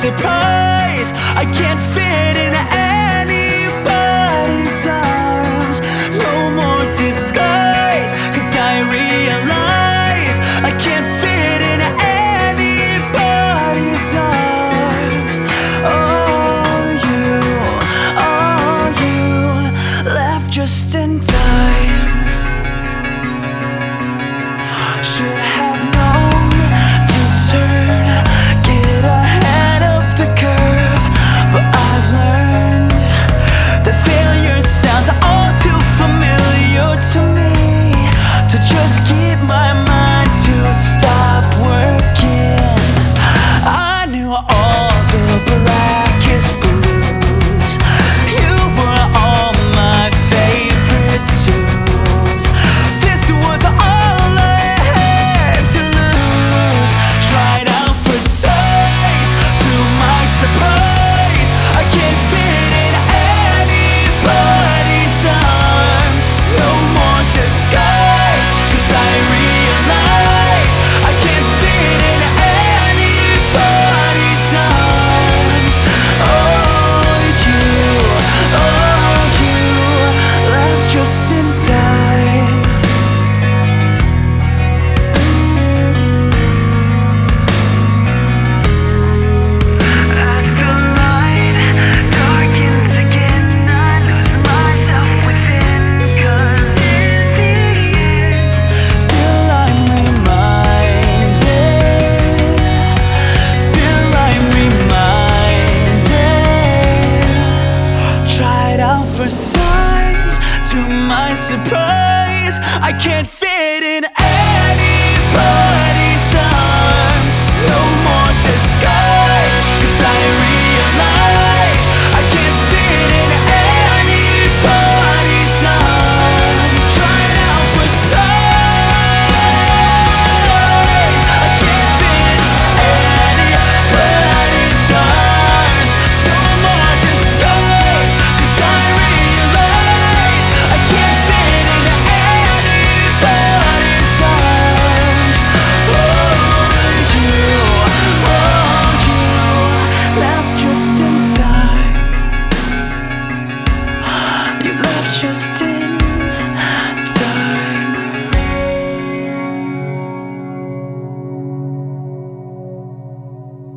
surprise, I can't fit in anybody's arms. No more disguise, 'cause I realize I can't fit in anybody's arms. Oh, you left just in time. Should have known to turn, get ahead of the curve. But I've learned that failure sounds all too familiar to me, to just keep my mind to stop working. I knew all the blackest blues. You were all my favorite tunes. This was all I had to lose. Tried out for size, to my surprise, I can't fit in anybody's arms. No more disguise, 'cause I realize I can't fit in anybody's arms. Oh, you left just in time. As the light darkens again, I lose myself within. 'Cause in the end, still I'm reminded. Still I'm reminded. Tried out for signs, to my surprise, I can't fit in anybody's arms. No more disguise, 'cause I realize I can't fit in anybody's arms. Tried out for size, I can't fit in anybody's arms. No more disguise, 'cause I realize I can't fit in anybody's arms. Oh, you left just in time. You left just in